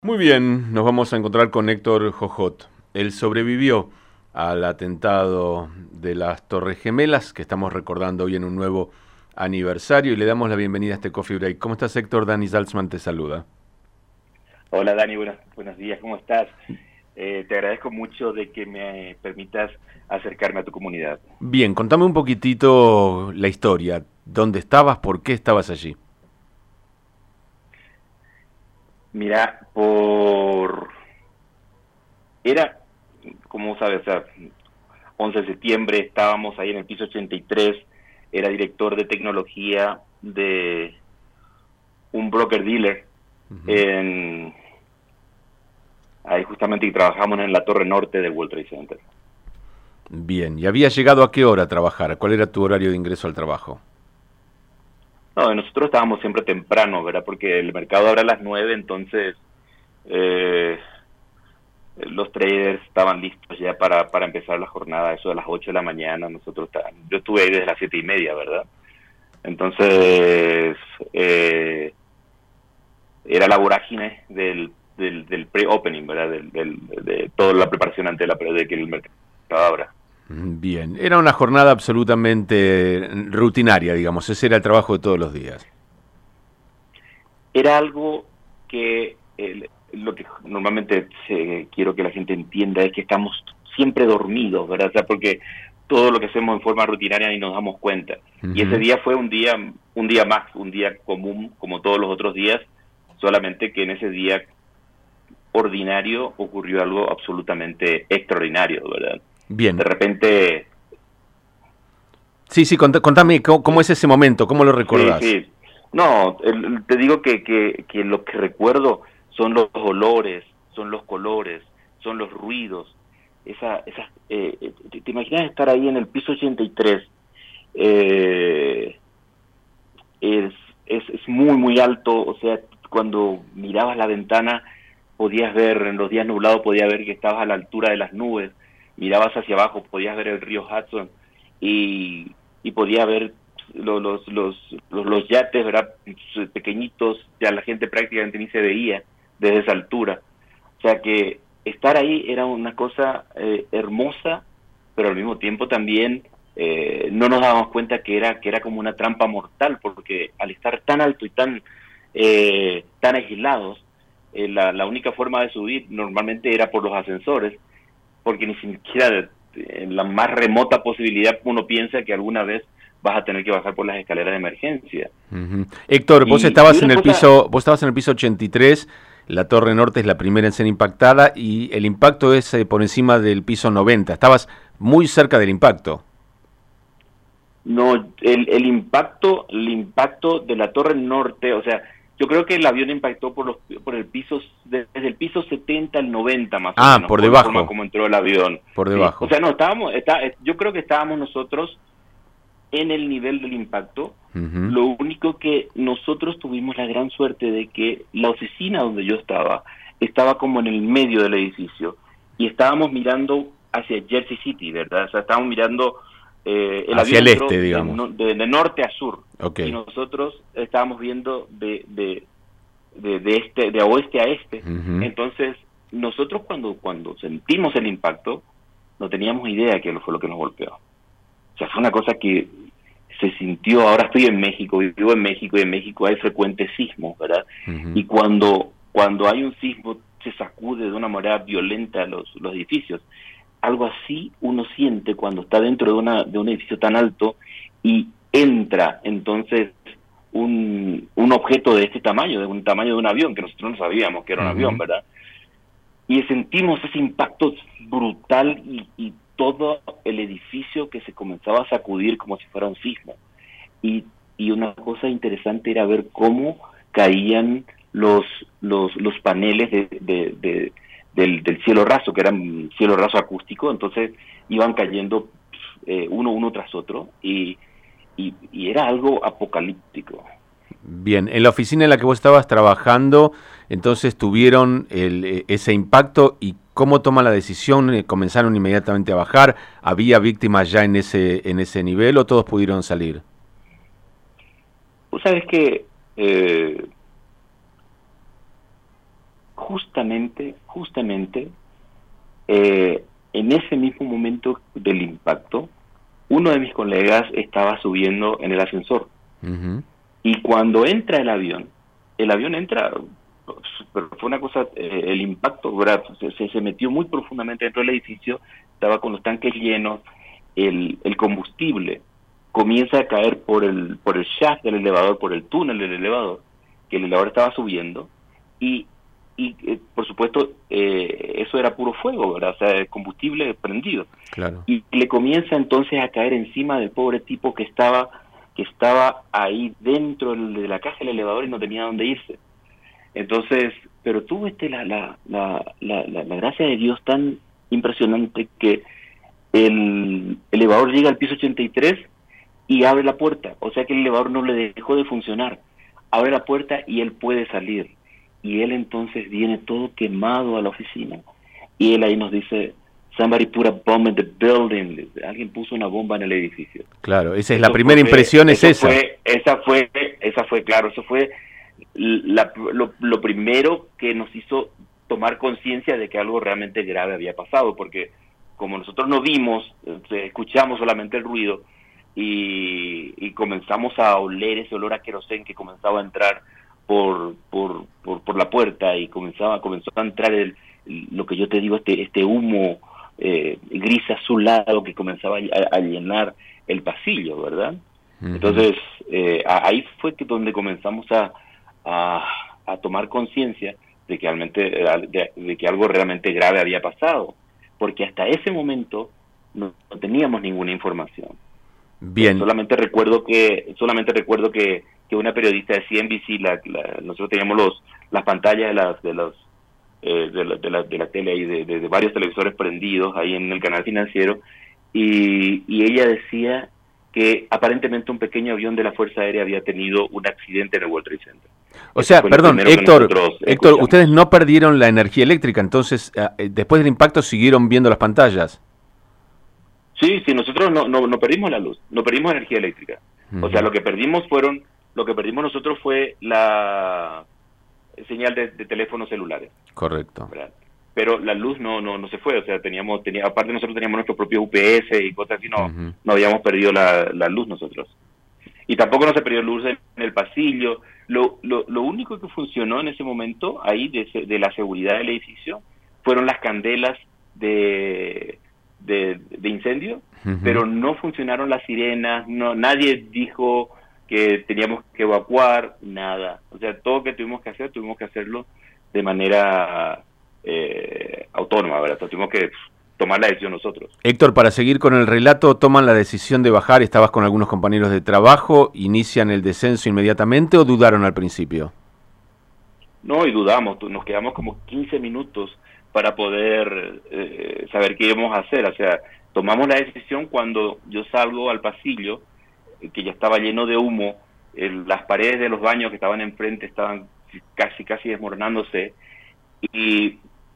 Muy bien, nos vamos a encontrar con Héctor Jojot. Él sobrevivió al atentado de las Torres Gemelas, que estamos recordando hoy en un nuevo aniversario, y le damos la bienvenida a este Coffee Break. ¿Cómo estás, Héctor? Dani Salzman te saluda. Hola Dani, buenos días, ¿cómo estás? Te agradezco mucho de que me permitas acercarme a tu comunidad. Bien, contame un poquitito la historia. ¿Dónde estabas? ¿Por qué estabas allí? Mira, era, como sabes, o sea, 11 de septiembre, estábamos ahí en el piso 83, era director de tecnología de un broker dealer, Ujú. en, ahí justamente que trabajamos en la torre norte del World Trade Center. Bien, ¿y había llegado a qué hora a trabajar? ¿Cuál era tu horario de ingreso al trabajo? No, nosotros estábamos siempre temprano, ¿verdad? Porque el mercado abre a las 9, entonces eh, los traders estaban listos ya para empezar la jornada, eso de las 8 de la mañana, yo estuve ahí desde las 7:30, ¿verdad? Entonces, era la vorágine del pre-opening, ¿verdad? De toda la preparación antes de que el mercado abra. Bien, era una jornada absolutamente rutinaria, digamos, ese era el trabajo de todos los días. Era algo que lo que normalmente quiero que la gente entienda es que estamos siempre dormidos, ¿verdad? O sea, porque todo lo que hacemos en forma rutinaria ni nos damos cuenta. Y ese Ujú. día fue un día más, un día común como todos los otros días, solamente que en ese día ordinario ocurrió algo absolutamente extraordinario, ¿verdad? De Bien, repente, sí, sí, contame cómo es ese momento, cómo lo sí, recordás. sí. No, te digo que lo que recuerdo son los olores, son los colores, son los ruidos. ¿Te imaginas estar ahí en el piso 83? Eh, es, es muy, muy alto. O sea, cuando mirabas la ventana, podías ver, en los días nublados, podías ver que estabas a la altura de las nubes. Mirabas hacia abajo, podías ver el río Hudson y podías ver los yates, ¿verdad? Pequeñitos, ya la gente prácticamente ni se veía desde esa altura. O sea que estar ahí era una cosa hermosa, pero al mismo tiempo también no nos dábamos cuenta que era como una trampa mortal, porque al estar tan alto y tan aislados, la única forma de subir normalmente era por los ascensores, porque ni siquiera en la más remota posibilidad uno piensa que alguna vez vas a tener que bajar por las escaleras de emergencia. Ujú. Héctor, Y una cosa, vos estabas en el piso 83, la Torre Norte es la primera en ser impactada y el impacto es por encima del piso 90. Estabas muy cerca del impacto. no, el impacto de la Torre Norte, o sea, yo creo que el avión impactó por el piso, desde el piso 70 al 90 más o Ah, menos, por por la forma debajo, como entró el avión. por Sí, o debajo. sea, no, yo creo que estábamos nosotros en el nivel del impacto. Ujú. Lo único que nosotros tuvimos la gran suerte de que la oficina donde yo estaba como en el medio del edificio y estábamos mirando hacia Jersey City, ¿verdad? O sea, estábamos mirando, el Hacia avión el entró este, digamos. de norte a sur Ok. y nosotros estábamos viendo de oeste a este. Ujú. Entonces, nosotros cuando sentimos el impacto, no teníamos idea de qué fue lo que nos golpeó. O sea, fue una cosa que se sintió. Ahora estoy en México, vivo en México y en México hay frecuentes sismos, ¿verdad? Ujú. Y cuando hay un sismo se sacude de una manera violenta los edificios. Algo así uno siente cuando está dentro de un edificio tan alto y entra entonces un objeto de este tamaño, de un tamaño de un avión, que nosotros no sabíamos que era un avión, Ujú. ¿verdad? Y sentimos ese impacto brutal y todo el edificio que se comenzaba a sacudir como si fuera un sismo. Y, y una cosa interesante era ver cómo caían los paneles del cielo raso, que eran cielo raso acústico, entonces iban cayendo uno tras otro y era algo apocalíptico. Bien, en la oficina en la que vos estabas trabajando, entonces tuvieron ese impacto y cómo toman la decisión, comenzaron inmediatamente a bajar, había víctimas ya en ese nivel o todos pudieron salir. Vos sabés que justamente, en ese mismo momento del impacto, uno de mis colegas estaba subiendo en el ascensor. Uh-huh. Y cuando entra el avión entra, pero fue una cosa, el impacto, ¿verdad? Se metió muy profundamente dentro del edificio, estaba con los tanques llenos, el combustible comienza a caer por el shaft del elevador, por el túnel del elevador, que el elevador estaba subiendo, y por supuesto eso era puro fuego, ¿verdad? O sea, el combustible prendido. Claro. Y le comienza entonces a caer encima del pobre tipo que estaba ahí dentro de la caja del elevador y no tenía dónde irse. Entonces, pero tuvo la gracia de Dios tan impresionante que el elevador llega al piso 83 y abre la puerta, o sea que el elevador no le dejó de funcionar, abre la puerta y él puede salir, y él entonces viene todo quemado a la oficina, y él ahí nos dice, somebody put a bomb in the building, alguien puso una bomba en el edificio. Claro, esa es la primera impresión, es esa. Esa fue, claro, eso fue lo primero que nos hizo tomar conciencia de que algo realmente grave había pasado, porque como nosotros no vimos, escuchamos solamente el ruido y comenzamos a oler ese olor a querosén que comenzaba a entrar por la puerta y comenzó a entrar lo que yo te digo, este humo gris azulado que comenzaba a llenar el pasillo, ¿verdad? Uh-huh. Entonces ahí fue donde comenzamos a tomar conciencia de que de que algo realmente grave había pasado, porque hasta ese momento no teníamos ninguna información. Bien. Solamente recuerdo que una periodista de CNBC, nosotros teníamos las pantallas de la tele y de varios televisores prendidos ahí en el canal financiero, y ella decía que aparentemente un pequeño avión de la Fuerza Aérea había tenido un accidente en el World Trade Center. O sea, perdón, Héctor, ustedes no perdieron la energía eléctrica, entonces después del impacto siguieron viendo las pantallas. Sí, nosotros no perdimos la luz, no perdimos energía eléctrica. Uh-huh. O sea, lo que perdimos nosotros fue la señal de teléfonos celulares. Correcto. ¿Verdad? Pero la luz no se fue, o sea, aparte nosotros teníamos nuestro propio UPS y cosas así, Uh-huh. No habíamos perdido la luz nosotros. Y tampoco no se perdió luz en el pasillo. Lo único que funcionó en ese momento ahí de la seguridad del edificio fueron las candelas de incendio, uh-huh. Pero no funcionaron las sirenas, nadie dijo que teníamos que evacuar, nada. O sea, todo lo que tuvimos que hacerlo de manera autónoma, ¿verdad? Tuvimos que tomar la decisión nosotros. Héctor, para seguir con el relato, toman la decisión de bajar, estabas con algunos compañeros de trabajo, ¿inician el descenso inmediatamente o dudaron al principio? No, y dudamos, nos quedamos como 15 minutos para poder saber qué íbamos a hacer. O sea, tomamos la decisión cuando yo salgo al pasillo, que ya estaba lleno de humo, las paredes de los baños que estaban enfrente estaban casi desmoronándose, y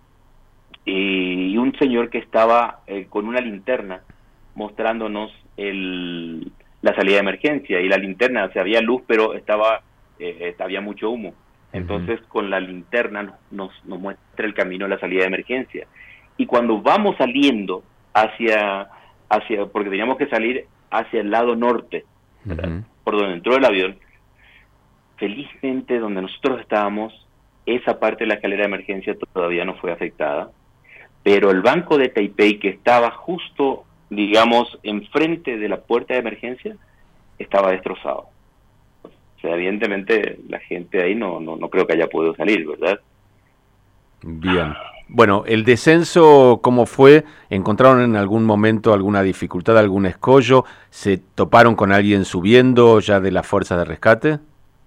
un señor que estaba con una linterna mostrándonos la salida de emergencia, y la linterna, o sea, había luz, pero había mucho humo. Entonces, con la linterna nos muestra el camino a la salida de emergencia. Y cuando vamos saliendo porque teníamos que salir hacia el lado norte, ¿verdad? Por donde entró el avión, felizmente donde nosotros estábamos, esa parte de la escalera de emergencia todavía no fue afectada, pero el banco de Taipei, que estaba justo, digamos, enfrente de la puerta de emergencia, estaba destrozado. O sea, evidentemente la gente ahí no creo que haya podido salir, ¿verdad? Bien. Bueno, el descenso, ¿cómo fue? ¿Encontraron en algún momento alguna dificultad, algún escollo? ¿Se toparon con alguien subiendo ya de las fuerzas de rescate?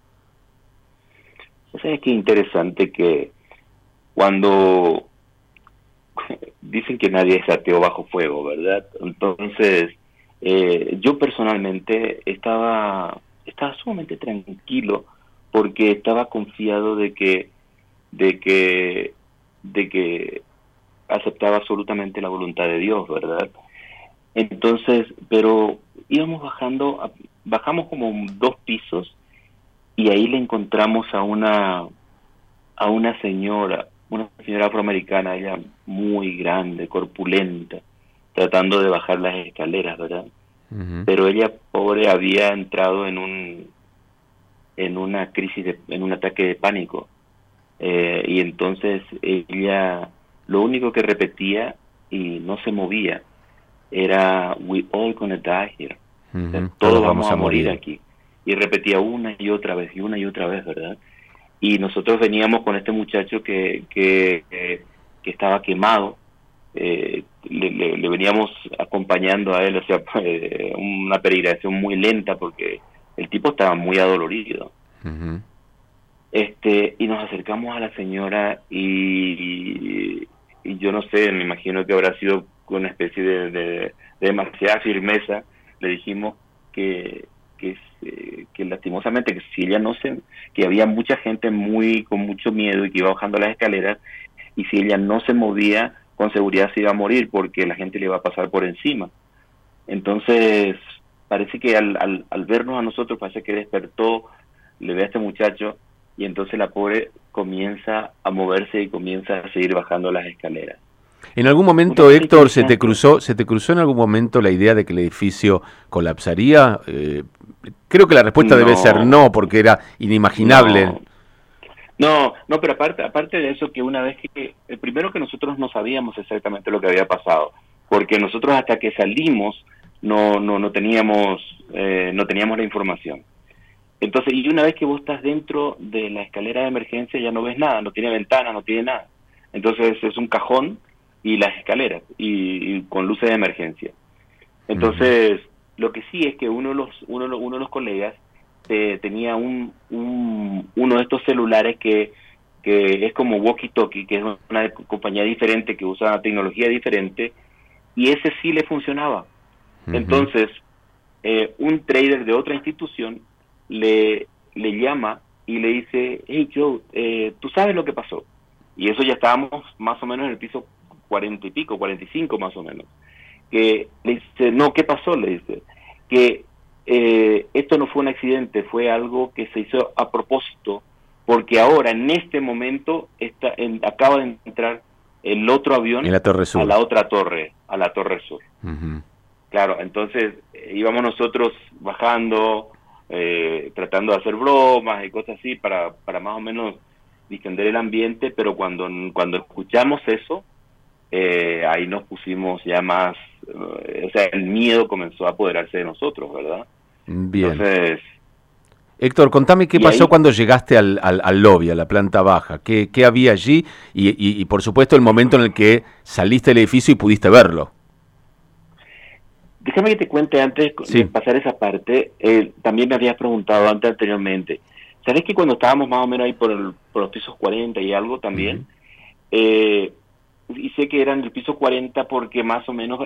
O sea, es que interesante que cuando dicen que nadie es ateo bajo fuego, ¿verdad? Entonces, yo personalmente estaba sumamente tranquilo porque estaba confiado de que aceptaba absolutamente la voluntad de Dios, ¿verdad? Entonces, pero íbamos bajamos como 2 pisos y ahí le encontramos a una señora una señora afroamericana, ella muy grande, corpulenta, tratando de bajar las escaleras, ¿verdad? Ujú. Pero ella, pobre, había entrado en una crisis, en un ataque de pánico. Y entonces ella lo único que repetía y no se movía era "We all gonna die here", o sea, Ujú. todos Todos vamos vamos a a morir morir. aquí. Y repetía una y otra vez, y una y otra vez, ¿verdad? Y nosotros veníamos con este muchacho que estaba quemado, le veníamos acompañando a él, o sea, una peregrinación muy lenta porque el tipo estaba muy adolorido. Ujú. Y nos acercamos a la señora y yo no sé, me imagino que habrá sido con una especie de demasiada firmeza. Le dijimos que lastimosamente que si ella no se, que había mucha gente muy con mucho miedo y que iba bajando las escaleras, y si ella no se movía, con seguridad se iba a morir porque la gente le iba a pasar por encima. Entonces parece que al vernos a nosotros, parece que despertó, le ve a este muchacho, y entonces la pobre comienza a moverse y comienza a seguir bajando las escaleras. En algún Una momento, cosa Héctor, inteligente. se te cruzó en algún momento la idea de que el edificio colapsaría? Creo que la respuesta debe ser No, no, porque era inimaginable. no, no, pero aparte de eso, que una vez que, el primero, que nosotros no sabíamos exactamente lo que había pasado, porque nosotros hasta que salimos no teníamos, no teníamos la información. Entonces, y una vez que vos estás dentro de la escalera de emergencia, ya no ves nada, no tiene ventana, no tiene nada. Entonces es un cajón y las escaleras, y con luces de emergencia. Ujú. Entonces, lo que sí es que uno de los colegas tenía uno de estos celulares que es como walkie-talkie, que es una compañía diferente, que usa una tecnología diferente, y ese sí le funcionaba. Ujú. Entonces, un trader de otra institución le llama y le dice: "Hey Joe, ¿tú sabes lo que pasó?". Y eso ya estábamos más o menos en el piso 40 y pico, 45 más o menos. Que le dice: "No, ¿qué pasó?". Le dice que esto no fue un accidente, fue algo que se hizo a propósito, porque ahora, en este momento, acaba de entrar el otro En avión la Torre a Sur. la otra torre, a la Torre Sur. Ujú. Claro, entonces íbamos nosotros bajando, tratando de hacer bromas y cosas así para más o menos distender el ambiente, pero cuando escuchamos eso, ahí nos pusimos ya más, o sea, el miedo comenzó a apoderarse de nosotros, ¿verdad? Bien. Entonces, Héctor, contame qué y pasó ahí, cuando llegaste al lobby, a la planta baja. ¿Qué había allí? Y, por supuesto, el momento en el que saliste del edificio y pudiste verlo. déjame que te cuente antes de Sí. pasar esa parte. También me habías preguntado anteriormente, ¿sabes que cuando estábamos más o menos ahí por los pisos 40 y algo Ujú. también? Y sé que eran del piso 40 porque más o menos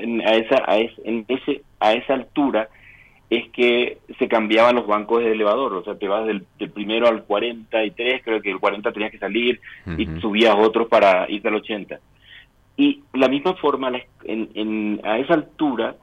a esa altura es que se cambiaban los bancos de elevador. O sea, te vas del primero al 43, creo que el 40 tenías que salir y Ujú. subías otros para irte al 80. Y la misma forma, a esa altura,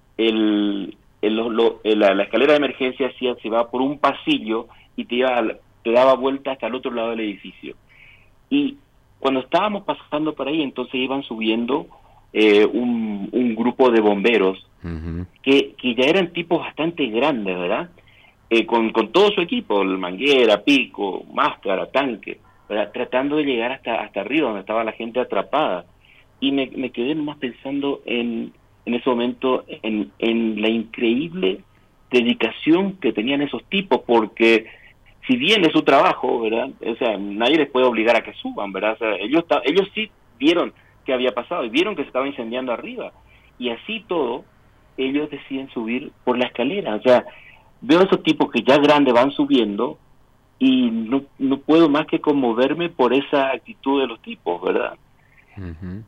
la escalera de emergencia se va por un pasillo y te daba vuelta hasta el otro lado del edificio. Y cuando estábamos pasando por ahí, entonces iban subiendo un grupo de bomberos Ujú. que ya eran tipos bastante grandes, ¿verdad? Con todo su equipo, manguera, pico, máscara, tanque, ¿verdad? Tratando de llegar hasta arriba, donde estaba la gente atrapada. Y me quedé nomás pensando en ese momento en la increíble dedicación que tenían esos tipos, porque si bien es su trabajo, ¿verdad? O sea, nadie les puede obligar a que suban, ¿verdad? O sea, ellos sí vieron qué había pasado y vieron que se estaba incendiando arriba. Y así todo, ellos deciden subir por la escalera. O sea, veo a esos tipos que ya grandes van subiendo y no puedo más que conmoverme por esa actitud de los tipos, ¿verdad? Ujú.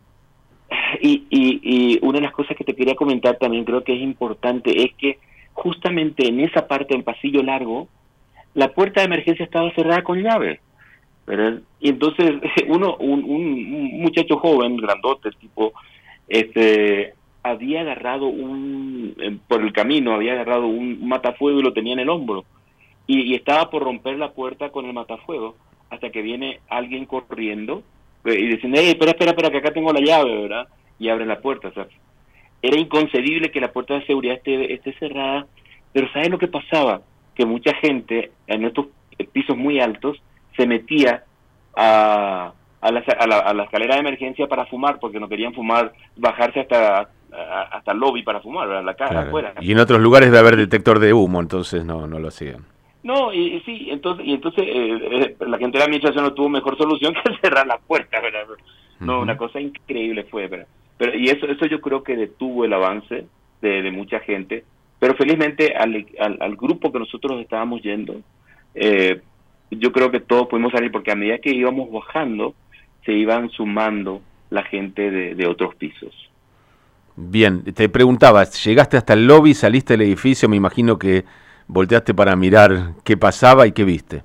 Y una de las cosas que te quería comentar también, creo que es importante, es que justamente en esa parte del pasillo largo, la puerta de emergencia estaba cerrada con llave, ¿verdad? Y entonces un muchacho joven, grandote, tipo, este, había agarrado por el camino, había agarrado un matafuego y lo tenía en el hombro. Y estaba por romper la puerta con el matafuego, hasta que viene alguien corriendo y dicen, hey, espera, que acá tengo la llave, ¿verdad? Y abren la puerta. O sea, era inconcebible que la puerta de seguridad esté cerrada, pero ¿sabes lo que pasaba? Que mucha gente en estos pisos muy altos se metía a la escalera de emergencia para fumar, porque no querían fumar, bajarse hasta el lobby para fumar, ¿verdad? Claro. Afuera. Y en otros lugares debe haber detector de humo, entonces no lo hacían. No, y sí, entonces la gente de la administración no tuvo mejor solución que cerrar la puerta, ¿verdad? No, una cosa increíble fue, ¿verdad? Pero y eso yo creo que detuvo el avance de mucha gente, pero felizmente al grupo que nosotros estábamos yendo, yo creo que todos pudimos salir, porque a medida que íbamos bajando, se iban sumando la gente de otros pisos. Bien, te preguntaba, llegaste hasta el lobby, saliste del edificio, me imagino que volteaste para mirar qué pasaba y qué viste.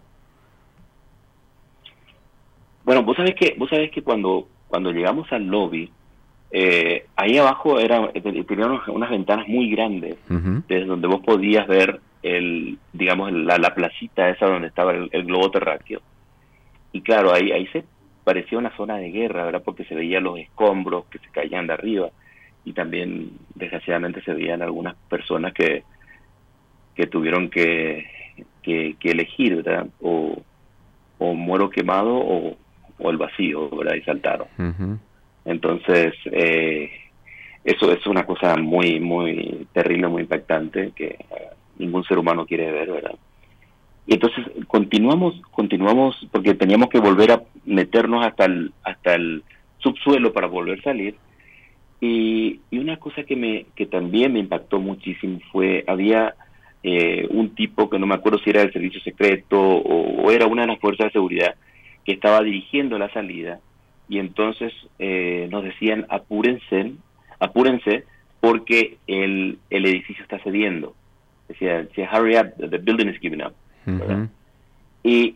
Bueno, vos sabés que cuando llegamos al lobby, ahí abajo tenían unas ventanas muy grandes, desde donde vos podías ver digamos la placita esa donde estaba el globo terráqueo. Y claro, ahí se parecía una zona de guerra, ¿verdad? Porque se veían los escombros que se caían de arriba, y también desgraciadamente se veían algunas personas que tuvieron que elegir, ¿verdad? O muero quemado o el vacío, ¿verdad? Y saltaron. Entonces, eso es una cosa muy, muy terrible, muy impactante, que ningún ser humano quiere ver, ¿verdad? Y entonces continuamos, porque teníamos que volver a meternos hasta el subsuelo para volver a salir. Y una cosa que también me impactó muchísimo fue, había un tipo que no me acuerdo si era del servicio secreto o era una de las fuerzas de seguridad, que estaba dirigiendo la salida, y entonces nos decían apúrense porque el edificio está cediendo. Decía hurry up, the building is giving up, ¿verdad? Y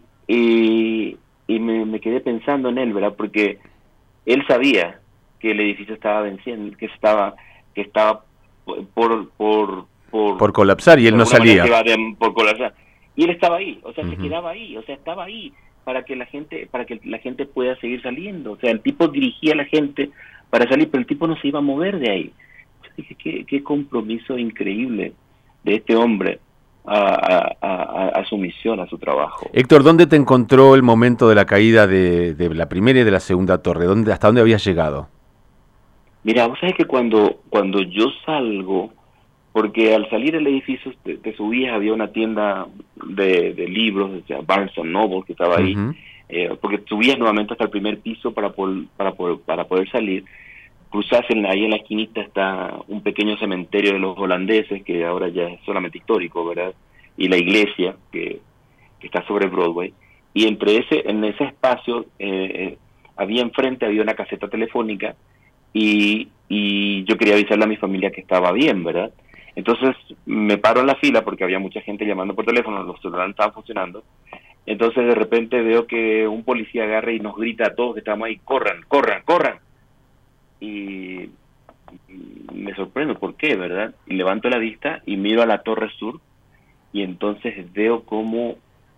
me quedé pensando en él, ¿verdad? Porque él sabía que el edificio estaba venciendo, que estaba por colapsar, y él no salía. Por colapsar. Y él estaba ahí, o sea, se quedaba ahí, o sea, estaba ahí para que la gente pueda seguir saliendo. O sea, el tipo dirigía a la gente para salir, pero el tipo no se iba a mover de ahí. Yo dije, qué compromiso increíble de este hombre a su misión, a su trabajo. Héctor, ¿dónde te encontró el momento de la caída de la primera y de la segunda torre? ¿Hasta dónde habías llegado? Mira, vos sabés que cuando yo salgo, porque al salir del edificio te subías, había una tienda de libros, Barnes & Noble, que estaba ahí, porque subías nuevamente hasta el primer piso para poder salir. Cruzás ahí en la esquinita está un pequeño cementerio de los holandeses, que ahora ya es solamente histórico, ¿verdad? Y la iglesia, que está sobre Broadway. Y en ese espacio, había una caseta telefónica, y yo quería avisarle a mi familia que estaba bien, ¿verdad? Entonces me paro en la fila porque había mucha gente llamando por teléfono, los celulares estaban funcionando. Entonces de repente veo que un policía agarra y nos grita a todos que estamos ahí, corran. Y me sorprendo, ¿por qué, verdad? Y levanto la vista y miro a la Torre Sur, y entonces veo como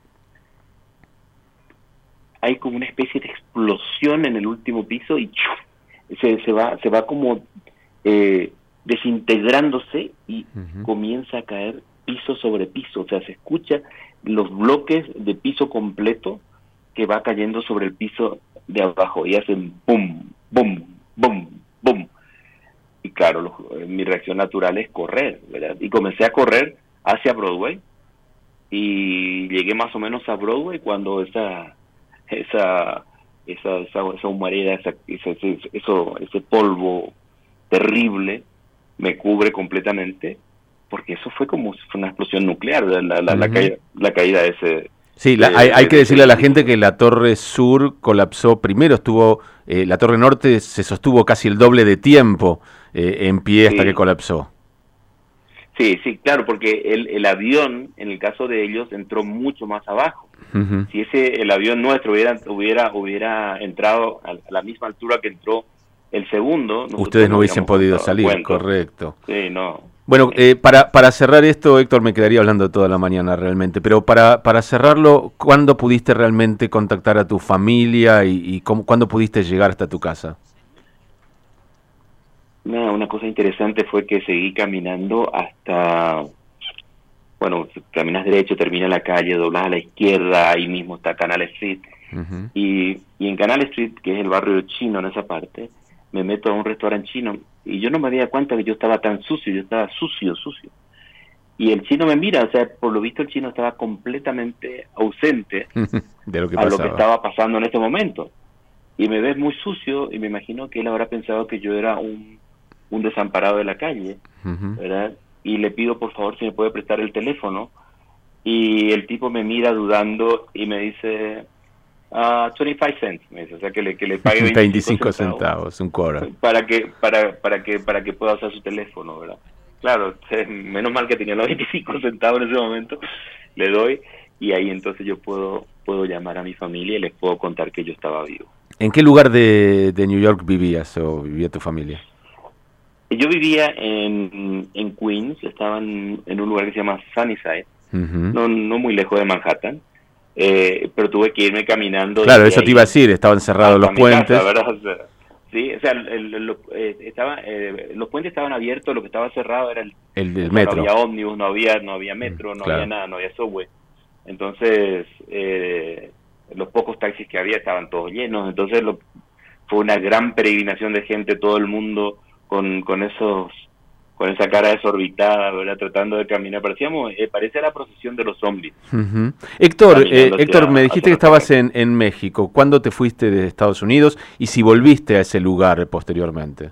hay como una especie de explosión en el último piso, y se va como desintegrándose, y comienza a caer piso sobre piso. O sea, se escucha los bloques de piso completo que va cayendo sobre el piso de abajo, y hacen pum, bum, bum, bum. Y claro, mi reacción natural es correr, ¿verdad? Y comencé a correr hacia Broadway, y llegué más o menos a Broadway cuando esa humareda, ese polvo terrible me cubre completamente, porque eso fue como una explosión nuclear, la caída de ese... Sí, hay que decirle a la gente que la Torre Sur colapsó primero, la Torre Norte se sostuvo casi el doble de tiempo en pie hasta que colapsó. Sí, claro, porque el avión, en el caso de ellos, entró mucho más abajo. Si el avión nuestro hubiera entrado a la misma altura que entró el segundo, ustedes no hubiesen podido salir, correcto. Sí, no. Bueno, para cerrar esto, Héctor, me quedaría hablando toda la mañana realmente, pero para cerrarlo, ¿cuándo pudiste realmente contactar a tu familia y cuándo pudiste llegar hasta tu casa? Una cosa interesante fue que seguí caminando hasta, bueno, caminas derecho, termina la calle, doblas a la izquierda, ahí mismo está Canal Street. Ujú. Y en Canal Street, que es el barrio chino en esa parte, me meto a un restaurante chino y yo no me había cuenta que yo estaba tan sucio, yo estaba sucio, sucio. Y el chino me mira, o sea, por lo visto el chino estaba completamente ausente De lo que a lo que pasaba. estaba pasando en ese momento. Y me ves muy sucio y me imagino que él habrá pensado que yo era un desamparado de la calle, Ujú. ¿verdad? Y le pido por favor si me puede prestar el teléfono. Y el tipo me mira dudando y me dice, 25 cents, me dice, o sea, que le pague 25 25 centavos centavos, un quarter. para que pueda usar su teléfono, ¿verdad? Claro, menos mal que tenía los 25 centavos en ese momento, le doy y ahí entonces yo puedo llamar a mi familia y les puedo contar que yo estaba vivo. ¿En qué lugar de New York vivías o vivía tu familia? Yo vivía en Queens, estaba en un lugar que se llama Sunnyside, Ujú. no muy lejos de Manhattan, pero tuve que irme caminando Claro, desde eso te iba a ahí decir, estaban cerrados los hasta mi casa, puentes. ¿verdad? O sea, sí, o sea, los puentes estaban abiertos, lo que estaba cerrado era El o sea, no metro. había ómnibus, no había metro, no había Claro. nada, no había subway. Entonces, los pocos taxis que había estaban todos llenos, entonces fue una gran peregrinación de gente, todo el mundo con esa cara desorbitada, ¿verdad? Tratando de caminar, parecía la procesión de los zombies, Ujú. Héctor, caminando Héctor, me hacia dijiste que nuestra estabas casa. en México. ¿Cuándo te fuiste de Estados Unidos y si volviste a ese lugar posteriormente?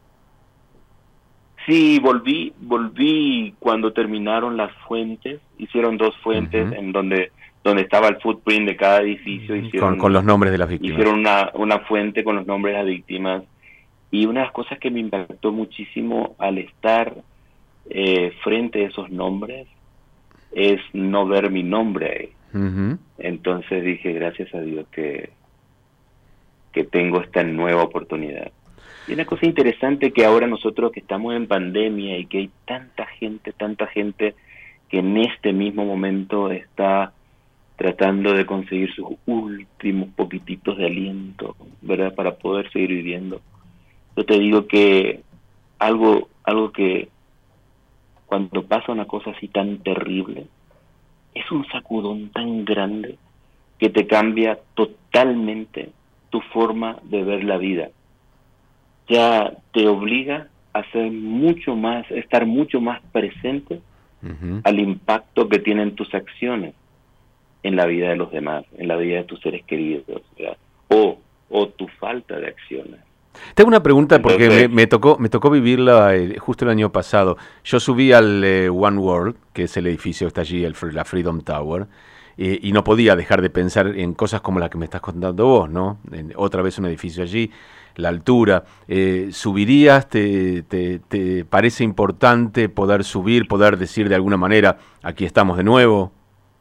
Sí, volví cuando terminaron las fuentes, hicieron dos fuentes Ujú. en donde estaba el footprint de cada edificio, Con los nombres de las víctimas. hicieron una fuente con los nombres de las víctimas. Y una de las cosas que me impactó muchísimo al estar frente a esos nombres es no ver mi nombre ahí. Ujú. Entonces dije, gracias a Dios que tengo esta nueva oportunidad. Y una cosa interesante que ahora nosotros que estamos en pandemia y que hay tanta gente que en este mismo momento está tratando de conseguir sus últimos poquititos de aliento, ¿verdad? Para poder seguir viviendo. Yo te digo que algo que cuando pasa una cosa así tan terrible, es un sacudón tan grande que te cambia totalmente tu forma de ver la vida. Ya te obliga a ser mucho más, estar mucho más presente Ujú. al impacto que tienen tus acciones en la vida de los demás, en la vida de tus seres queridos, ¿verdad? O tu falta de acciones. Tengo una pregunta porque Entonces, me tocó vivirla justo el año pasado. Yo subí al One World, que es el edificio que está allí, la Freedom Tower, y no podía dejar de pensar en cosas como las que me estás contando vos, ¿no? Otra vez un edificio allí, la altura. ¿Subirías? ¿Te parece importante poder subir, poder decir de alguna manera, aquí estamos de nuevo?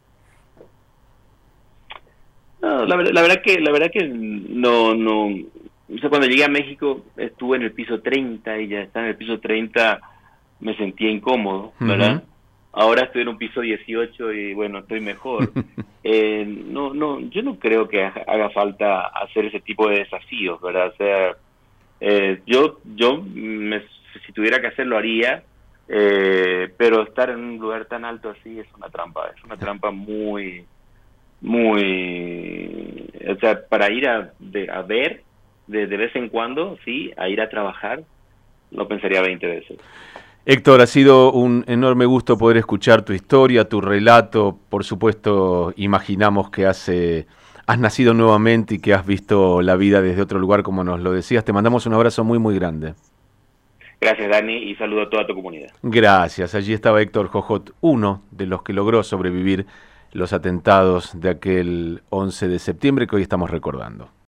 no, la verdad que no, o sea, cuando llegué a México estuve en el piso 30 y ya está en el piso 30 me sentía incómodo, Ujú. ¿verdad? Ahora estoy en un piso 18 y bueno, estoy mejor. No, yo no creo que haga falta hacer ese tipo de desafíos, ¿verdad? O sea, si tuviera que hacerlo haría, pero estar en un lugar tan alto así es una trampa o sea, para ir a ver de vez en cuando, sí, a ir a trabajar, lo pensaría 20 veces. Héctor, ha sido un enorme gusto poder escuchar tu historia, tu relato. Por supuesto, imaginamos que has nacido nuevamente y que has visto la vida desde otro lugar, como nos lo decías. Te mandamos un abrazo muy, muy grande. Gracias, Dani, y saludo a toda tu comunidad. Gracias. Allí estaba Héctor Jojot, uno de los que logró sobrevivir los atentados de aquel 11 de septiembre que hoy estamos recordando.